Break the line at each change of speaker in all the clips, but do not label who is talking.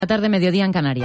La tarde, mediodía en Canarias.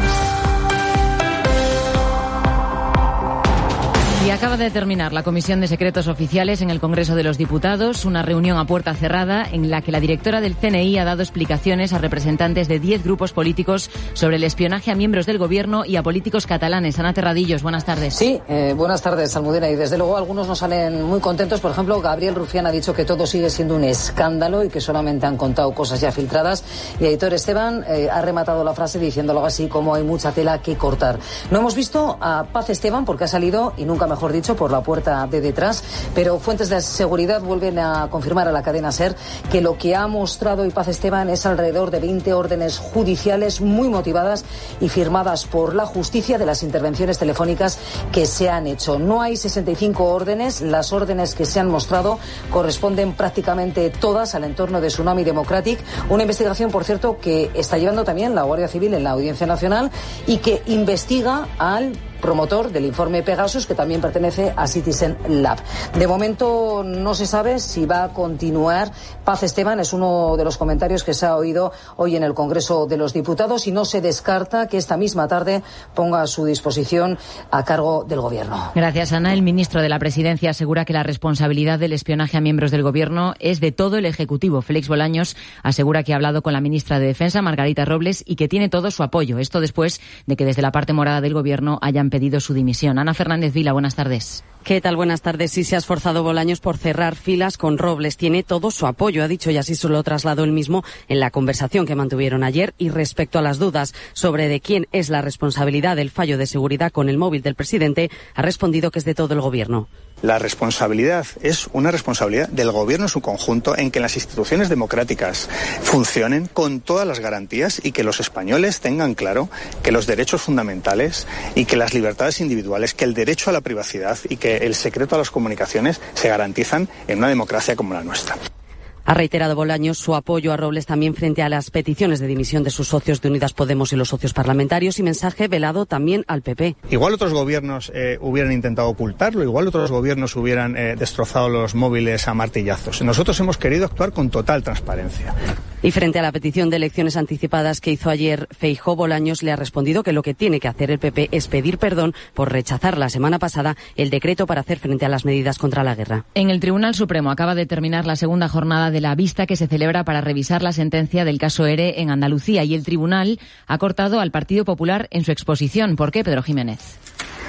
Y acaba de terminar la Comisión de Secretos Oficiales en el Congreso de los Diputados, una reunión a puerta cerrada en la que la directora del CNI ha dado explicaciones a representantes de 10 grupos políticos sobre el espionaje a miembros del Gobierno y a políticos catalanes. Ana Terradillos, buenas tardes.
Sí, buenas tardes, Almudena. Y desde luego algunos nos salen muy contentos. Por ejemplo, Gabriel Rufián ha dicho que todo sigue siendo un escándalo y que solamente han contado cosas ya filtradas. Y Aitor Esteban ha rematado la frase diciendo algo así como hay mucha tela que cortar. No hemos visto a Paz Esteban porque ha salido, y nunca mejor dicho, por la puerta de detrás, pero fuentes de seguridad vuelven a confirmar a la cadena SER que lo que ha mostrado hoy Paz Esteban es alrededor de 20 órdenes judiciales muy motivadas y firmadas por la justicia de las intervenciones telefónicas que se han hecho. No hay 65 órdenes, las órdenes que se han mostrado corresponden prácticamente todas al entorno de Tsunami Democratic, una investigación, por cierto, que está llevando también la Guardia Civil en la Audiencia Nacional y que investiga al promotor del informe Pegasus, que también pertenece a Citizen Lab. De momento no se sabe si va a continuar Paz Esteban, es uno de los comentarios que se ha oído hoy en el Congreso de los Diputados, y no se descarta que esta misma tarde ponga a su disposición a cargo del Gobierno.
Gracias, Ana. El ministro de la Presidencia asegura que la responsabilidad del espionaje a miembros del Gobierno es de todo el Ejecutivo. Félix Bolaños asegura que ha hablado con la ministra de Defensa, Margarita Robles, y que tiene todo su apoyo. Esto después de que desde la parte morada del Gobierno hayan pedido su dimisión. Ana Fernández Vila, buenas tardes.
¿Qué tal? Buenas tardes. Sí, se ha esforzado Bolaños por cerrar filas con Robles. Tiene todo su apoyo, ha dicho, y así se lo trasladó él mismo en la conversación que mantuvieron ayer. Y respecto a las dudas sobre de quién es la responsabilidad del fallo de seguridad con el móvil del presidente, ha respondido que es de todo el Gobierno.
La responsabilidad es una responsabilidad del Gobierno en su conjunto en que las instituciones democráticas funcionen con todas las garantías y que los españoles tengan claro que los derechos fundamentales y que las libertades individuales, que el derecho a la privacidad y que el secreto a las comunicaciones se garantizan en una democracia como la nuestra.
Ha reiterado Bolaños su apoyo a Robles también frente a las peticiones de dimisión de sus socios de Unidas Podemos y los socios parlamentarios, y mensaje velado también al PP.
Igual otros gobiernos hubieran intentado ocultarlo, igual otros gobiernos hubieran destrozado los móviles a martillazos. Nosotros hemos querido actuar con total transparencia.
Y frente a la petición de elecciones anticipadas que hizo ayer Feijóo, Bolaños le ha respondido que lo que tiene que hacer el PP es pedir perdón por rechazar la semana pasada el decreto para hacer frente a las medidas contra la guerra.
En el Tribunal Supremo acaba de terminar la segunda jornada de la vista que se celebra para revisar la sentencia del caso ERE en Andalucía, y el tribunal ha cortado al Partido Popular en su exposición. ¿Por qué, Pedro Jiménez?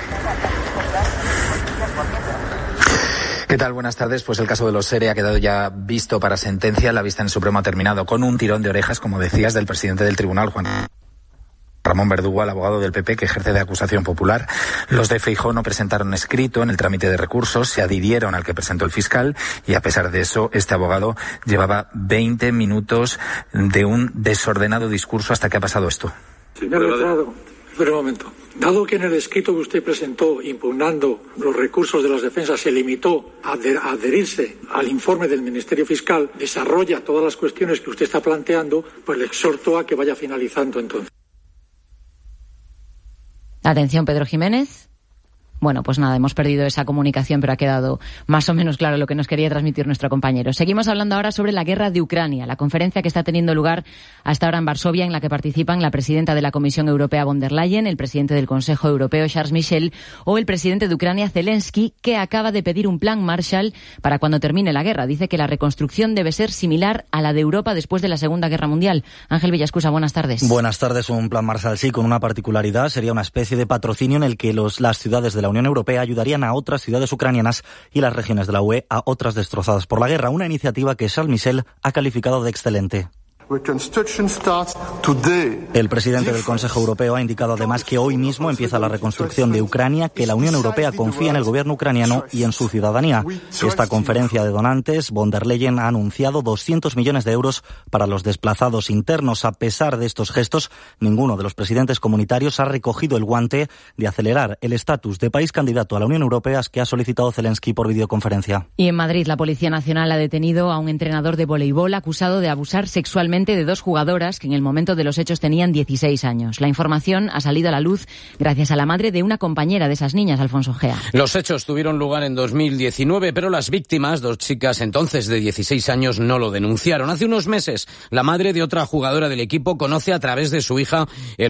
¿Qué tal? Buenas tardes. Pues el caso de los ERE ha quedado ya visto para sentencia. La vista en el Supremo ha terminado con un tirón de orejas, como decías, del presidente del tribunal, Juan Ramón Verdugo, al abogado del PP que ejerce de acusación popular. Los de Feijóo no presentaron escrito en el trámite de recursos, se adhirieron al que presentó el fiscal, y a pesar de eso, este abogado llevaba 20 minutos de un desordenado discurso hasta que ha pasado esto.
Señor letrado, espera un momento. Dado que en el escrito que usted presentó impugnando los recursos de las defensas se limitó a adherirse al informe del Ministerio Fiscal, desarrolla todas las cuestiones que usted está planteando, pues le exhorto a que vaya finalizando entonces.
Atención, Pedro Jiménez. Bueno, pues nada, hemos perdido esa comunicación, pero ha quedado más o menos claro lo que nos quería transmitir nuestro compañero. Seguimos hablando ahora sobre la guerra de Ucrania, la conferencia que está teniendo lugar hasta ahora en Varsovia, en la que participan la presidenta de la Comisión Europea, von der Leyen, el presidente del Consejo Europeo, Charles Michel, o el presidente de Ucrania, Zelensky, que acaba de pedir un plan Marshall para cuando termine la guerra. Dice que la reconstrucción debe ser similar a la de Europa después de la Segunda Guerra Mundial. Ángel Villascusa, buenas tardes.
Buenas tardes. Un plan Marshall, sí, con una particularidad. Sería una especie de patrocinio en el que las ciudades de la Unión Europea ayudarían a otras ciudades ucranianas y las regiones de la UE a otras destrozadas por la guerra. Una iniciativa que Charles Michel ha calificado de excelente. El presidente del Consejo Europeo ha indicado además que hoy mismo empieza la reconstrucción de Ucrania, que la Unión Europea confía en el gobierno ucraniano y en su ciudadanía. Esta conferencia de donantes, von der Leyen ha anunciado 200 millones de euros para los desplazados internos. A pesar de estos gestos, ninguno de los presidentes comunitarios ha recogido el guante de acelerar el estatus de país candidato a la Unión Europea que ha solicitado Zelensky por videoconferencia.
Y en Madrid, la Policía Nacional ha detenido a un entrenador de voleibol acusado de abusar sexualmente concretamente de 2 jugadoras que en el momento de los hechos tenían 16 años. La información ha salido a la luz gracias a la madre de una compañera de esas niñas, Alfonso Gea.
Los hechos tuvieron lugar en 2019, pero las víctimas, 2 chicas entonces de 16 años, no lo denunciaron. Hace unos meses, la madre de otra jugadora del equipo conoce a través de su hija el